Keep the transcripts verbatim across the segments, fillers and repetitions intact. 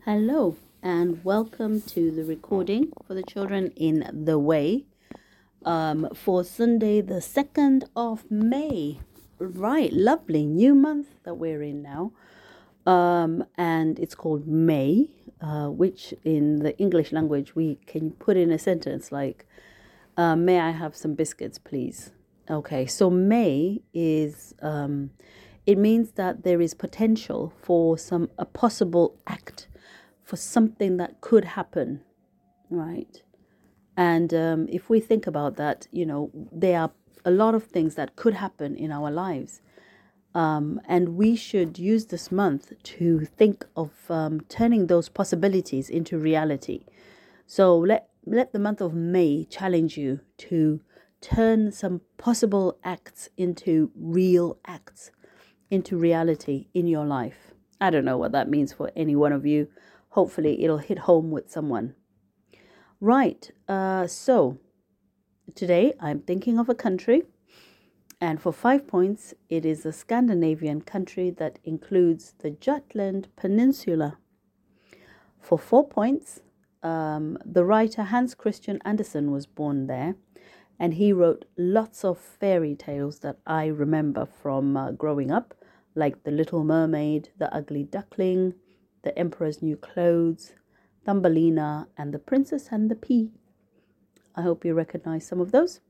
Hello and welcome to the recording for the children in the way um, for Sunday, the second of May. Right, lovely new month that we're in now. Um, and it's called May, uh, which in the English language we can put in a sentence like, uh, may I have some biscuits, please? Okay, so May is, um, it means that there is potential for some, a possible act, for something that could happen, right? And um, if we think about that, you know, there are a lot of things that could happen in our lives. Um, and we should use this month to think of um, turning those possibilities into reality. So let let the month of May challenge you to turn some possible acts into real acts, into reality in your life. I don't know what that means for any one of you. Hopefully it'll hit home with someone. Right, uh, so today I'm thinking of a country, and for five points, it is a Scandinavian country that includes the Jutland Peninsula. For four points, um, the writer Hans Christian Andersen was born there, and he wrote lots of fairy tales that I remember from uh, growing up, like The Little Mermaid, The Ugly Duckling, The Emperor's New Clothes, Thumbelina, and The Princess and the Pea. I hope you recognize some of those.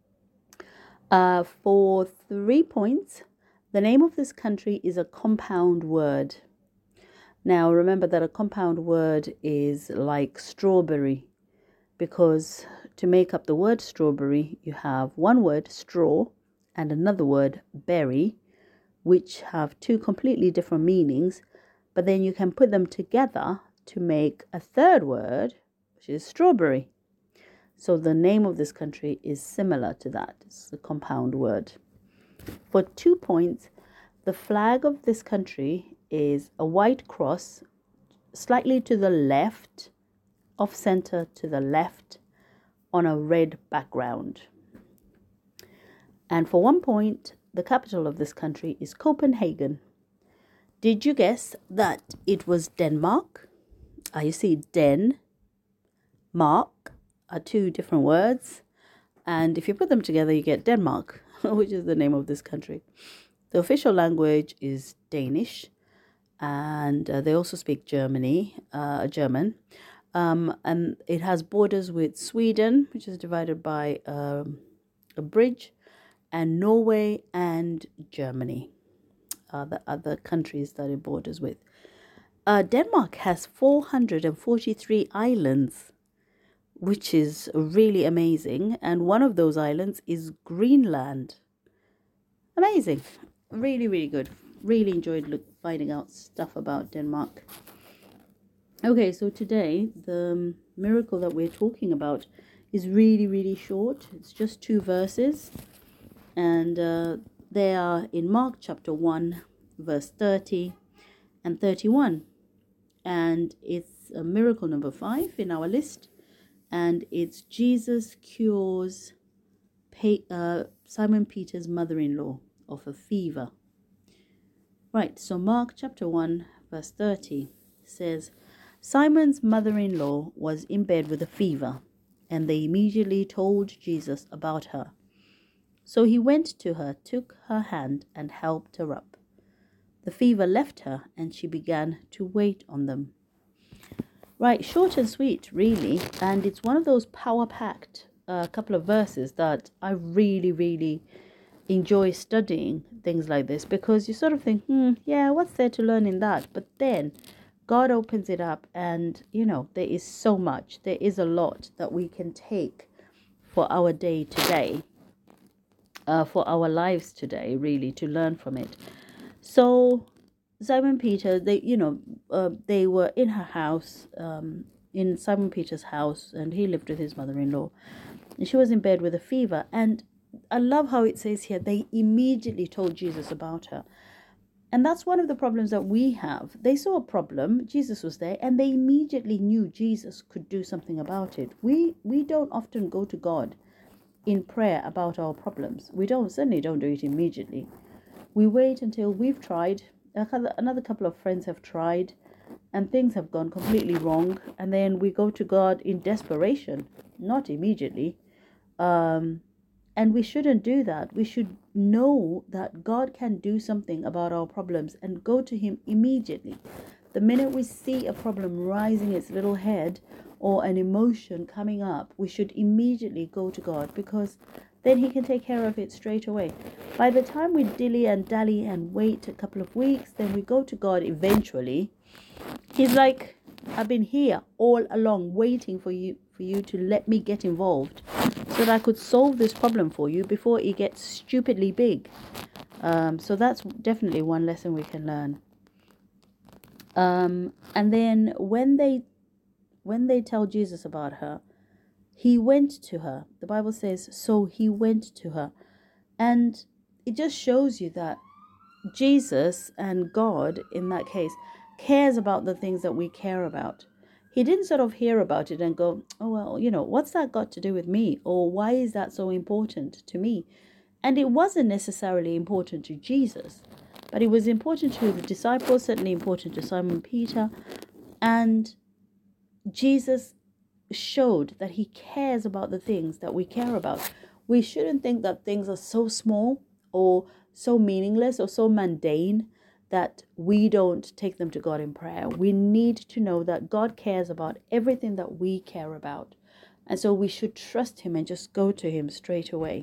Uh, for three points, the name of this country is a compound word. Now, remember that a compound word is like strawberry, because to make up the word strawberry, you have one word, straw, and another word, berry, which have two completely different meanings, but then you can put them together to make a third word, which is strawberry. So the name of this country is similar to that. It's a compound word. For two points, the flag of this country is a white cross slightly to the left, off center to the left, on a red background. And for one point, the capital of this country is Copenhagen. Did you guess that it was Denmark? Uh, you see, Den, Mark are two different words. And if you put them together, you get Denmark, which is the name of this country. The official language is Danish, and uh, they also speak Germany, uh, German. Um, and it has borders with Sweden, which is divided by um, a bridge, and Norway and Germany are the other countries that it borders with. Uh, Denmark has four hundred forty-three islands, which is really amazing. And one of those islands is Greenland. Amazing. Really, really good. Really enjoyed look, finding out stuff about Denmark. Okay, so today, the miracle that we're talking about is really, really short. It's just two verses. And uh, they are in Mark chapter one, verse thirty and thirty-one. And it's a miracle number five in our list. And it's Jesus cures uh, Simon Peter's mother-in-law of a fever. Right, so Mark chapter one, verse thirty says, Simon's mother-in-law was in bed with a fever, and they immediately told Jesus about her. So he went to her, took her hand, and helped her up. The fever left her, and she began to wait on them. Right, short and sweet, really. And it's one of those power-packed uh, couple of verses that I really, really enjoy studying things like this, because you sort of think, hmm, yeah, what's there to learn in that? But then God opens it up, and, you know, there is so much. There is a lot that we can take for our day today, uh, for our lives today, really, to learn from it. So Simon Peter, they, you know, uh, they were in her house, um, in Simon Peter's house, and he lived with his mother-in-law. And she was in bed with a fever. And I love how it says here, they immediately told Jesus about her. And that's one of the problems that we have. They saw a problem, Jesus was there, and they immediately knew Jesus could do something about it. We we don't often go to God in prayer about our problems. We don't, certainly don't do it immediately. We wait until we've tried. Another couple of friends have tried, and things have gone completely wrong, and then we go to God in desperation, not immediately. Um, and we shouldn't do that. We should know that God can do something about our problems and go to Him immediately. The minute we see a problem rising its little head or an emotion coming up, we should immediately go to God, because then He can take care of it straight away. By the time we dilly and dally and wait a couple of weeks, then we go to God eventually. He's like, I've been here all along waiting for you for you to let me get involved so that I could solve this problem for you before it gets stupidly big. Um, so that's definitely one lesson we can learn. Um, and then when they when they tell Jesus about her, He went to her. The Bible says, so He went to her. And it just shows you that Jesus and God, in that case, cares about the things that we care about. He didn't sort of hear about it and go, oh, well, you know, what's that got to do with me? Or why is that so important to me? And it wasn't necessarily important to Jesus, but it was important to the disciples, certainly important to Simon Peter. And Jesus showed that He cares about the things that we care about. We shouldn't think that things are so small or so meaningless or so mundane that we don't take them to God in prayer. We need to know that God cares about everything that we care about. And so we should trust Him and just go to Him straight away.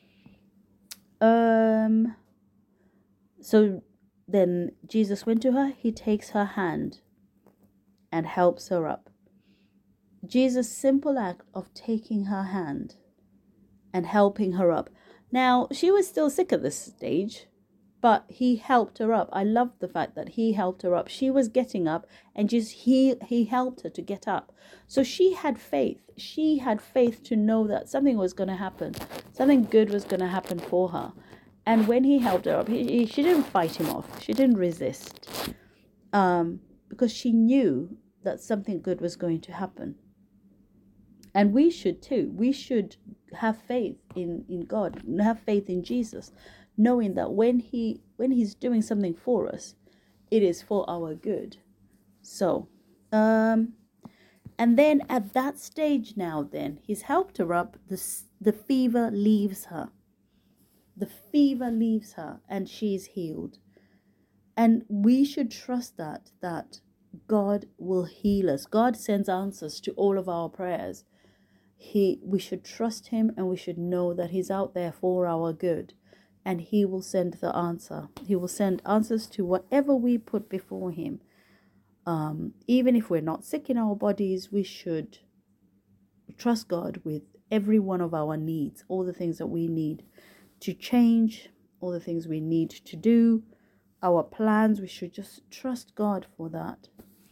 Um. So then Jesus went to her. He takes her hand and helps her up. Jesus' simple act of taking her hand and helping her up. Now, she was still sick at this stage, but He helped her up. I love the fact that He helped her up. She was getting up, and just he he helped her to get up. So she had faith. She had faith to know that something was going to happen. Something good was going to happen for her. And when He helped her up, he, he, she didn't fight Him off. She didn't resist, um, because she knew that something good was going to happen. And we should too. We should have faith in, in God, have faith in Jesus, knowing that when he when he's doing something for us, it is for our good. So, um, and then at that stage now, then He's helped her up. The the fever leaves her. The fever leaves her, and she's healed. And we should trust that that God will heal us. God sends answers to all of our prayers. He, we should trust Him, and we should know that He's out there for our good, and He will send the answer. He will send answers to whatever we put before Him. Um, even if we're not sick in our bodies, we should trust God with every one of our needs, all the things that we need to change, all the things we need to do, our plans. We should just trust God for that.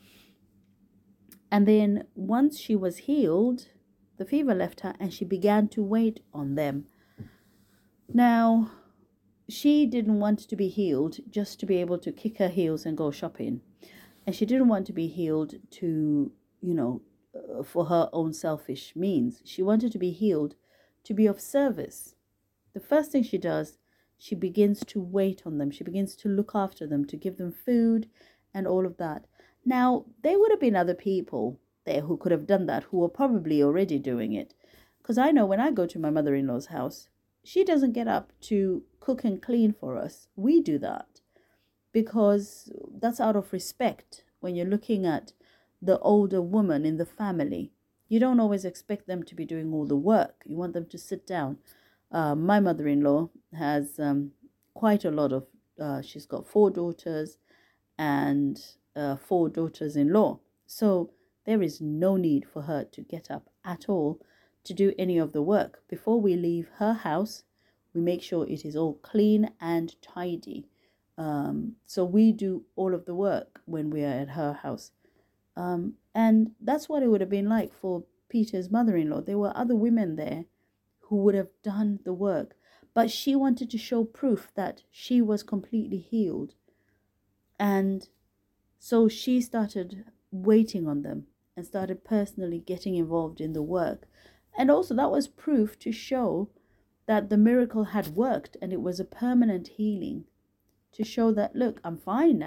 And then once she was healed, the fever left her, and she began to wait on them. Now, she didn't want to be healed just to be able to kick her heels and go shopping. And she didn't want to be healed to, you know, uh, for her own selfish means. She wanted to be healed to be of service. The first thing she does, she begins to wait on them. She begins to look after them, to give them food and all of that. Now, there would have been other people there who could have done that, who were probably already doing it. Because I know when I go to my mother-in-law's house, she doesn't get up to cook and clean for us. We do that because that's out of respect. When you're looking at the older woman in the family, you don't always expect them to be doing all the work. You want them to sit down. Uh, my mother-in-law has um, quite a lot of, uh, she's got four daughters and uh, four daughters-in-law. So there is no need for her to get up at all to do any of the work. Before we leave her house, we make sure it is all clean and tidy. Um, so we do all of the work when we are at her house. Um, and that's what it would have been like for Peter's mother-in-law. There were other women there who would have done the work, but she wanted to show proof that she was completely healed. And so she started waiting on them and started personally getting involved in the work. And also that was proof to show that the miracle had worked and it was a permanent healing, to show that, look, I'm fine now.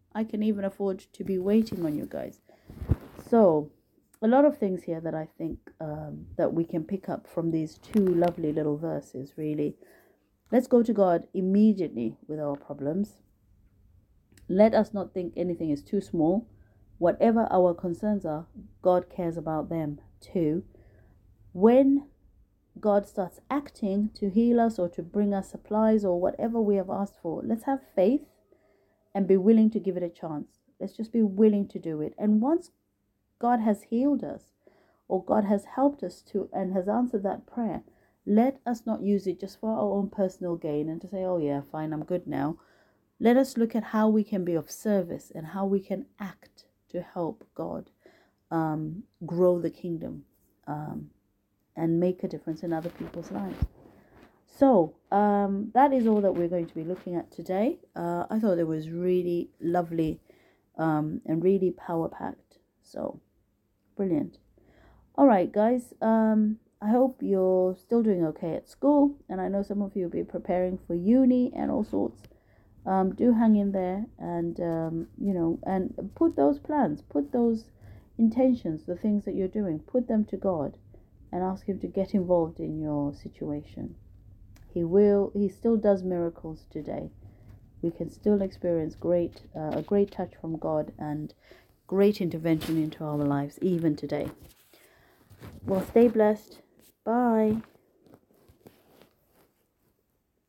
I can even afford to be waiting on you guys. So, a lot of things here that I think um, that we can pick up from these two lovely little verses, really. Let's go to God immediately with our problems. Let us not think anything is too small. Whatever our concerns are, God cares about them too. When God starts acting to heal us or to bring us supplies or whatever we have asked for, let's have faith and be willing to give it a chance. Let's just be willing to do it. And once God has healed us or God has helped us to and has answered that prayer, let us not use it just for our own personal gain and to say, oh yeah, fine, I'm good now. Let us look at how we can be of service and how we can act to help God um, grow the kingdom um, and make a difference in other people's lives. So um, that is all that we're going to be looking at today. Uh, I thought it was really lovely um, and really power-packed. So brilliant. All right, guys. Um, I hope you're still doing okay at school. And I know some of you will be preparing for uni and all sorts. Um, do hang in there and, um, you know, and put those plans, put those intentions, the things that you're doing, put them to God and ask Him to get involved in your situation. He will, He still does miracles today. We can still experience great, uh, a great touch from God and great intervention into our lives, even today. Well, stay blessed. Bye.